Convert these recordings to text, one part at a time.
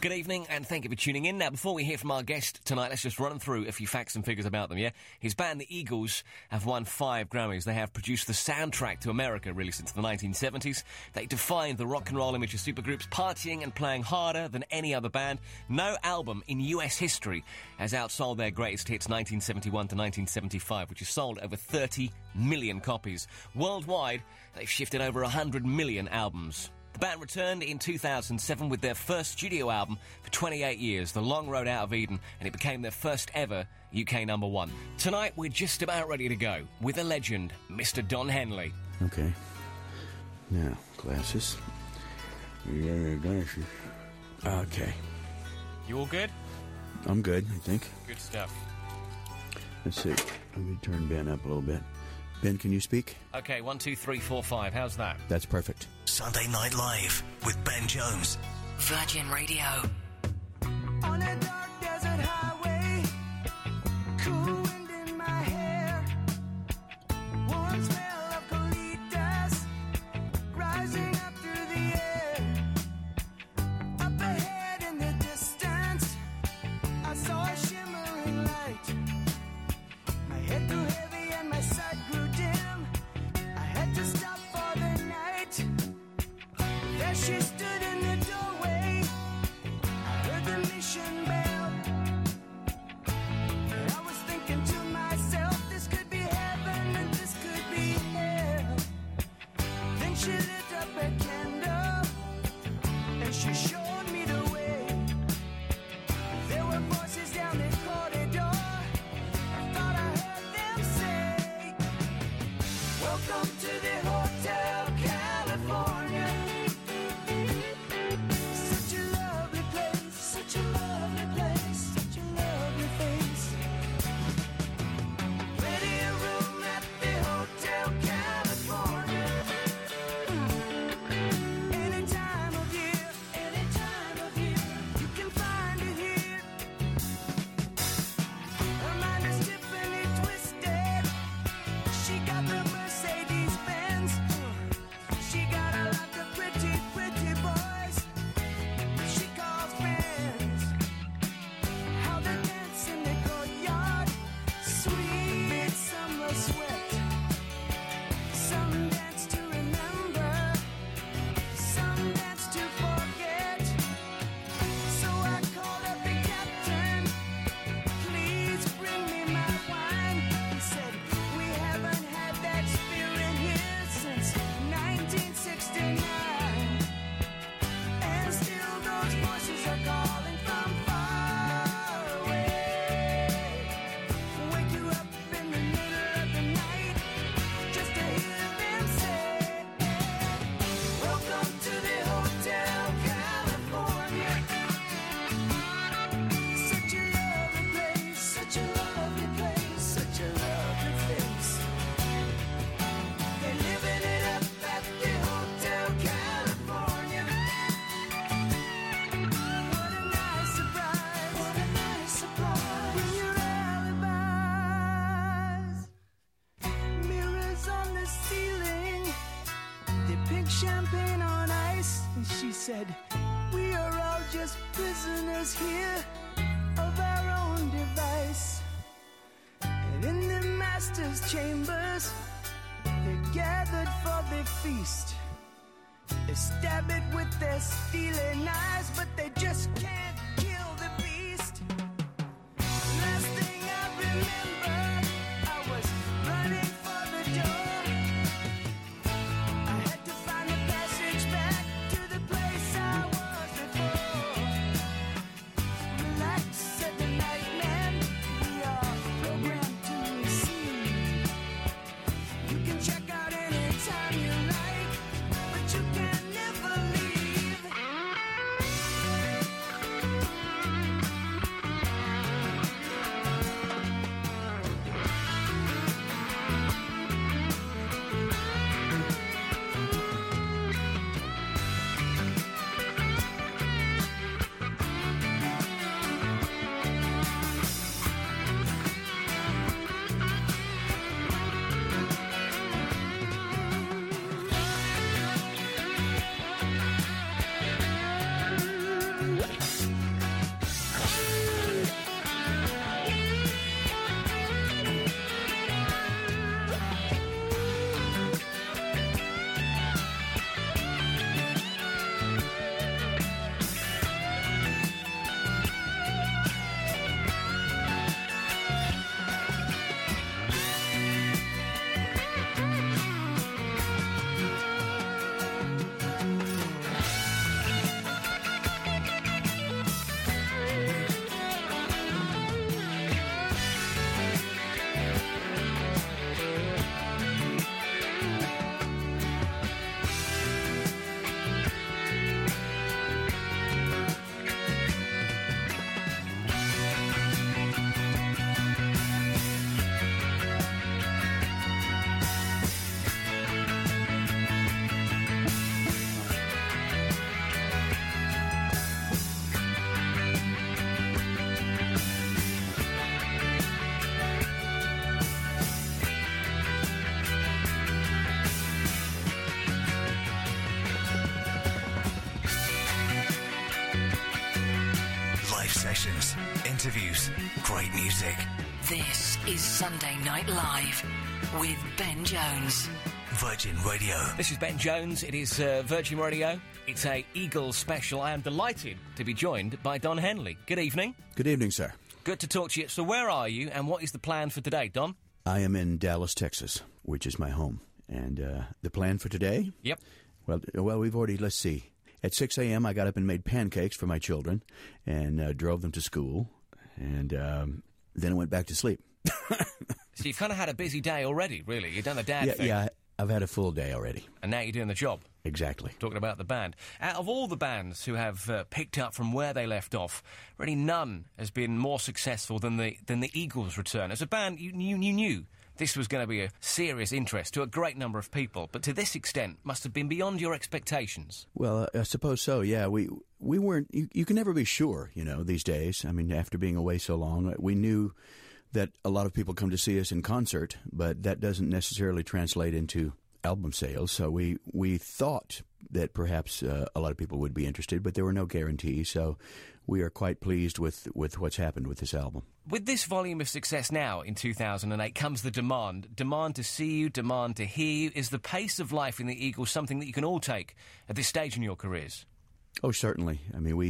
Good evening, and thank you for tuning in. Now, before we hear from our guest tonight, let's just run through a few facts and figures about them, yeah? His band, the Eagles, have won 5 Grammys. They have produced the soundtrack to America, really, since the 1970s. They defined the rock and roll image of supergroups, partying and playing harder than any other band. No album in US history has outsold their greatest hits 1971 to 1975, which has sold over 30 million copies. Worldwide, they've shifted over 100 million albums. The band returned in 2007 with their first studio album for 28 years, The Long Road Out of Eden, and it became their first ever UK number 1. Tonight, we're just about ready to go with a legend, Mr. Don Henley. Okay. Now, glasses. Yeah, glasses. Okay. You all good? I'm good, I think. Good stuff. Let's see. Let me turn Ben up a little bit. Ben, can you speak? Okay, 1, 2, 3, 4, 5. How's that? That's perfect. Sunday Night Live with Ben Jones. Virgin Radio. On a dark desert highway, cool wind in my hair, warm smell of colitas rising up through the air. Up ahead in the distance, I saw a shimmering light. My head grew heavy and my sight grew dim. I had to stop for the night. There she stood in the doorway. I heard the mission bell. And I was thinking to myself, this could be heaven and this could be hell. Then she lit up a candle and she showed me the way. There were voices down the corridor. I thought I heard them say, welcome to the Hotel California. Such a lovely place, such a lovely place, such a lovely face. Plenty of room at the Hotel California. Any time of year, you can find it here. Her mind is Tiffany twisted. She got the Mercedes Benz. She got a lot of pretty, pretty boys she calls friends. How they dance in the courtyard, sweet summer sweat. Some dance to remember, some dance to forget. So I called up the captain, please bring me my wine. He said, we haven't had that spirit here since 1969. And still those voices are calling from far away. Wake you up in the middle of the night just to hear them say, welcome to the Hotel California. Such a lovely place, such a lovely place, such a lovely face. They're living it up at the Hotel California. What a nice surprise, what a nice surprise. Bring your alibis. Mirrors on the ceiling, they pink champagne on ice. And she said, we are all just prisoners here of our own device. And in the master's chambers, they gathered for the feast. They stab it with their steely knives, but they just can't kill the beast. Last thing I remember, I was running for the door. I had to find the passage back to the place I was before. Relax, said the nightman, we are programmed to receive. You can check out anytime you like, but you can never leave. Live sessions, interviews, great music. This is Sunday Night Live with Ben Jones. Virgin Radio. This is Ben Jones. It is Virgin Radio. It's a Eagles special. I am delighted to be joined by Don Henley. Good evening. Good evening, sir. Good to talk to you. So where are you and what is the plan for today, Don? I am in Dallas, Texas, which is my home. And the plan for today? Yep. Well, we've already, let's see. At 6 a.m., I got up and made pancakes for my children and drove them to school. And then I went back to sleep. So you've kind of had a busy day already, really. You've done the dad thing. Yeah, I've had a full day already. And now you're doing the job. Exactly. Talking about the band. Out of all the bands who have picked up from where they left off, really none has been more successful than the Eagles' return. As a band, you knew this was going to be a serious interest to a great number of people, but to this extent must have been beyond your expectations. Well, I suppose so, yeah. We weren't... You can never be sure, these days. I mean, after being away so long, we knew that a lot of people come to see us in concert, but that doesn't necessarily translate into album sales. So we thought that perhaps a lot of people would be interested, but there were no guarantees. So we are quite pleased with what's happened with this album. With this volume of success now in 2008 comes the demand to see you, demand to hear you. Is the pace of life in the Eagles something that you can all take at this stage in your careers? Oh, certainly. I mean,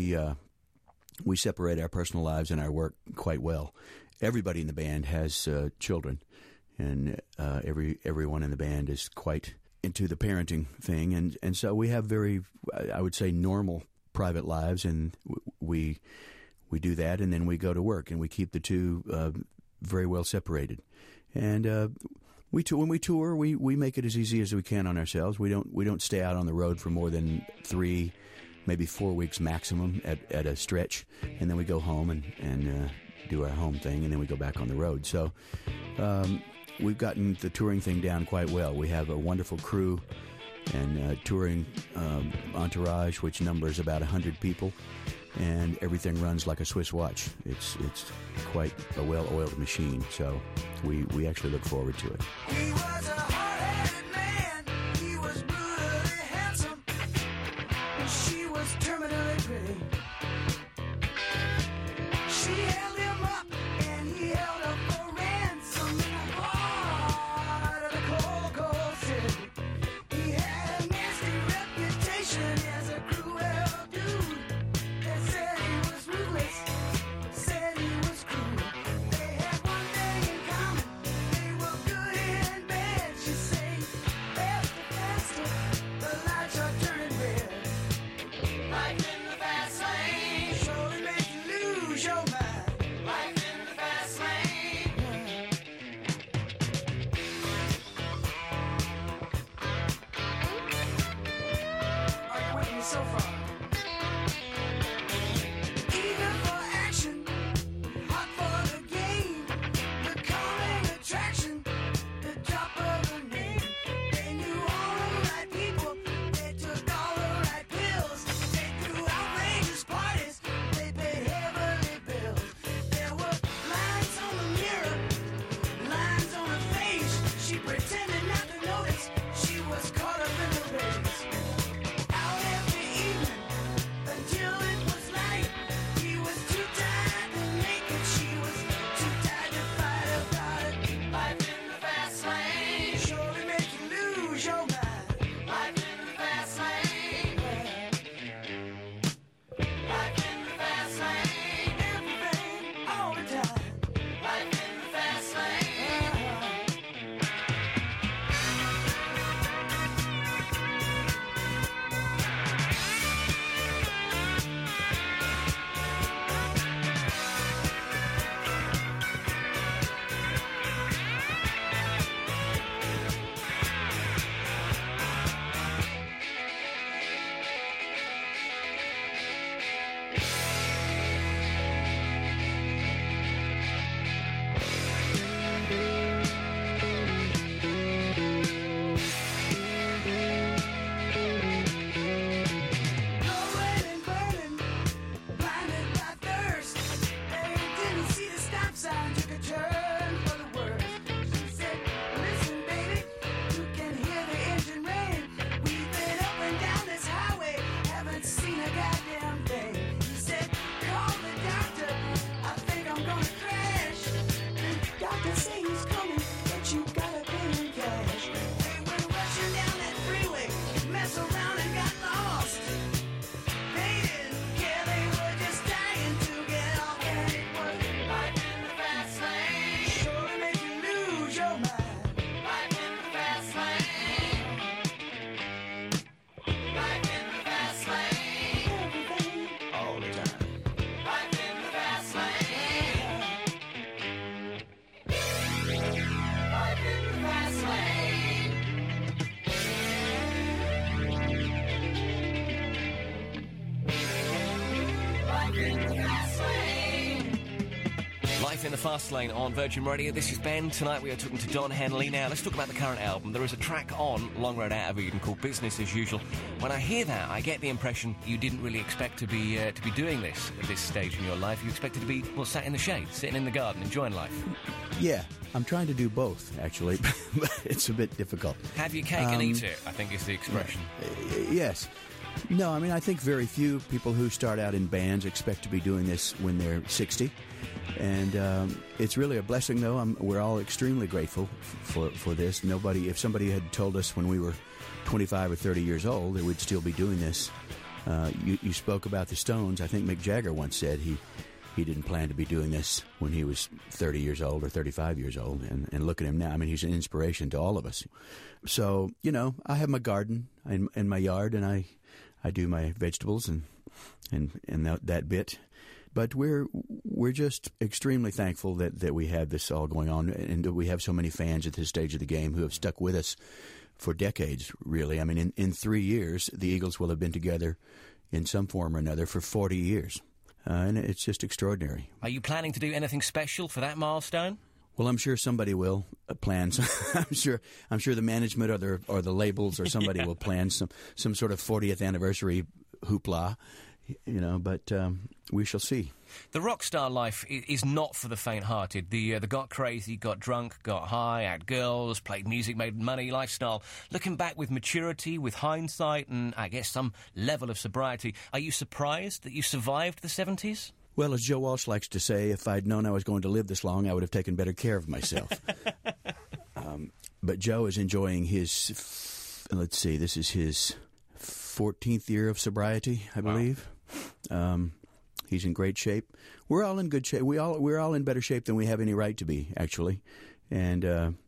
we separate our personal lives and our work quite well. Everybody in the band has children, and everyone in the band is quite into the parenting thing, and so we have very, I would say, normal private lives, and we do that, and then we go to work, and we keep the two very well separated. And when we tour, we make it as easy as we can on ourselves. We don't stay out on the road for more than 3, maybe 4 weeks maximum at a stretch, and then we go home and do our home thing, and then we go back on the road. So we've gotten the touring thing down quite well. We have a wonderful crew and touring entourage, which numbers about 100 people, and everything runs like a Swiss watch. It's quite a well-oiled machine, so we actually look forward to it. He was a hard-headed man. He was brutally handsome. And she was terminally pretty. She held him up, and he held up for ransom in the heart of the cold city. He had a nasty reputation as a cruel dude. They said he was ruthless, said he was cruel. They had one thing in common. They were good in bed. Life in the Fast Lane on Virgin Radio. This is Ben. Tonight we are talking to Don Henley. Now, let's talk about the current album. There is a track on Long Road Out of Eden called Business as Usual. When I hear that, I get the impression you didn't really expect to be doing this at this stage in your life. You expected to be, well, sat in the shade, sitting in the garden, enjoying life. Yeah, I'm trying to do both, actually, but it's a bit difficult. Have your cake and eat it, I think is the expression. Yes. No, I mean, I think very few people who start out in bands expect to be doing this when they're 60. And it's really a blessing, though. We're all extremely grateful for this. If somebody had told us when we were 25 or 30 years old that we'd still be doing this. You spoke about the Stones. I think Mick Jagger once said he didn't plan to be doing this when he was 30 years old or 35 years old. And look at him now. I mean, he's an inspiration to all of us. So, I have my garden in my yard, and I do my vegetables and that bit. But we're just extremely thankful that we have this all going on, and that we have so many fans at this stage of the game who have stuck with us for decades, really. I mean, in 3 years, the Eagles will have been together in some form or another for 40 years. And it's just extraordinary. Are you planning to do anything special for that milestone? Well, I'm sure somebody will plan. I'm sure the management or the labels or somebody will plan some sort of 40th anniversary hoopla, but we shall see. The rock star life is not for the faint-hearted. The got crazy, got drunk, got high, had girls, played music, made money lifestyle. Looking back with maturity, with hindsight, and I guess some level of sobriety, are you surprised that you survived the 70s? Well, as Joe Walsh likes to say, if I'd known I was going to live this long, I would have taken better care of myself. But Joe is enjoying his, this is his 14th year of sobriety, I believe. Wow. He's in great shape. We're all in good shape. We're all in better shape than we have any right to be, actually. And,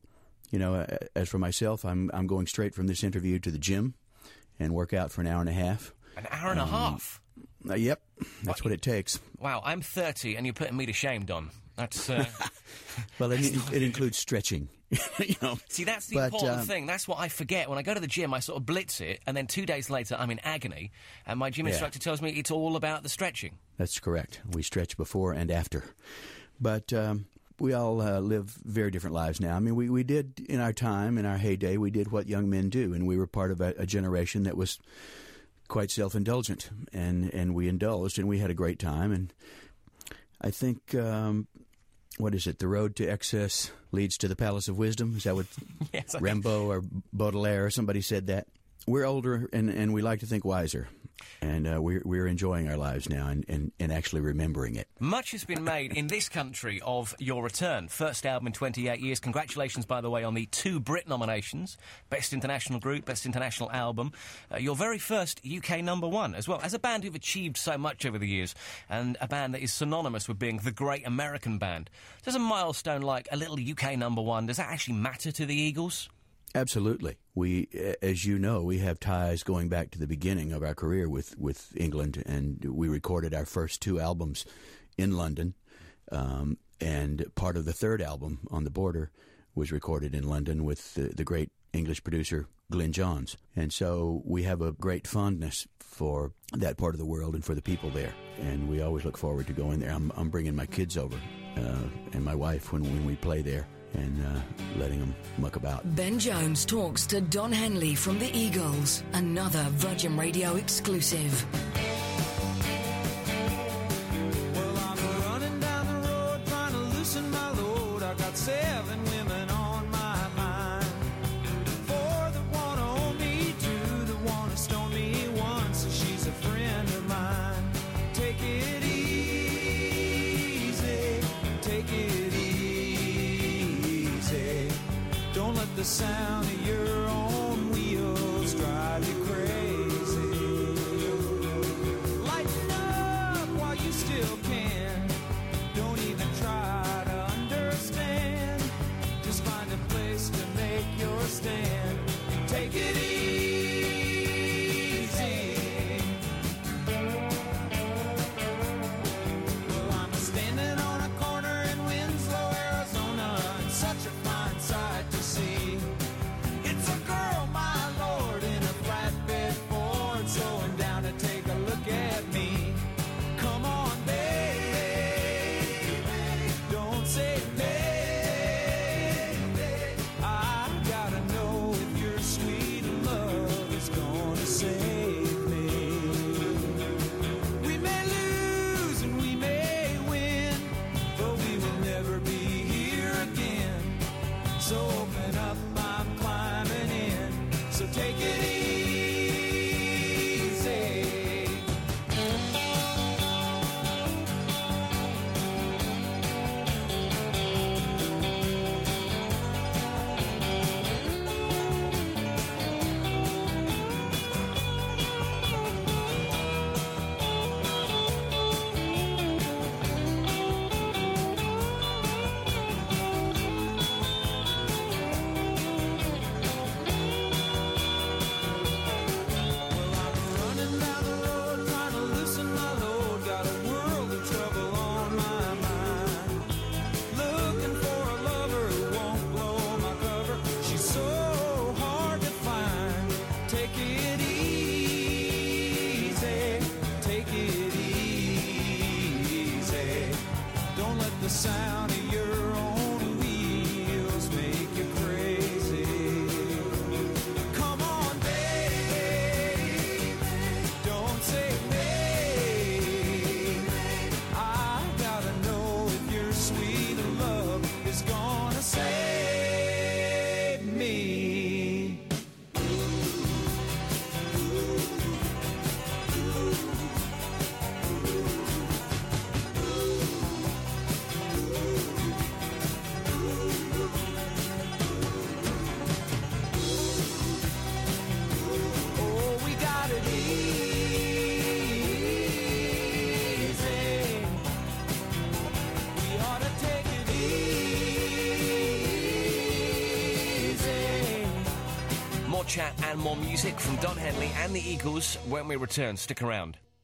as for myself, I'm going straight from this interview to the gym and work out for an hour and a half. An hour and a half? Yep, that's what it takes. Wow, I'm 30 and you're putting me to shame, Don. That's well, it includes stretching. See, that's the important thing. That's what I forget. When I go to the gym, I sort of blitz it, and then 2 days later, I'm in agony, and my gym instructor tells me it's all about the stretching. That's correct. We stretch before and after. But we all live very different lives now. I mean, we did, in our time, in our heyday, we did what young men do, and we were part of a generation that was quite self-indulgent, and we indulged, and we had a great time. And I think, what is it, the road to excess leads to the palace of wisdom? Is that what yes, Rimbaud or Baudelaire or somebody said that? We're older, and we like to think wiser. And we're enjoying our lives now and actually remembering it. Much has been made in this country of your return. First album in 28 years. Congratulations, by the way, on the 2 Brit nominations. Best International Group, Best International Album. Your very first UK #1 as well. As a band who've achieved so much over the years, and a band that is synonymous with being the great American band, does a milestone like a little UK #1, does that actually matter to the Eagles? Absolutely. We, as you know, we have ties going back to the beginning of our career with England, and we recorded our first 2 albums in London, and part of the 3rd album, On the Border, was recorded in London with the great English producer Glyn Johns. And so we have a great fondness for that part of the world and for the people there, and we always look forward to going there. I'm bringing my kids over and my wife when we play there, and letting them muck about. Ben Jones talks to Don Henley from the Eagles, another Virgin Radio exclusive. Well, I'm running down the road trying to loosen my load. I got 7 women on my mind. 4 that want to own me, 2 that want to stone me, 1 so she's a friend of mine. Take it easy, take it easy. Don't let the sound of your own wheels drive you crazy. Lighten up while you still can. Don't even try to understand. Just find a place to make your stand. Take it easy. Well, I'm standing on a corner in Winslow, Arizona, and such a fine sight to see. It's a girl, my lord, in a flatbed Ford, slowing down to take a look at me. Come on, baby. the sound of your own wheels make you crazy. Come on, baby, don't say maybe. I gotta know if your sweet love is gonna save me. Oh, we got it easy. We ought to take it easy. More chat and more music from Don Henley and the Eagles when we return. Stick around.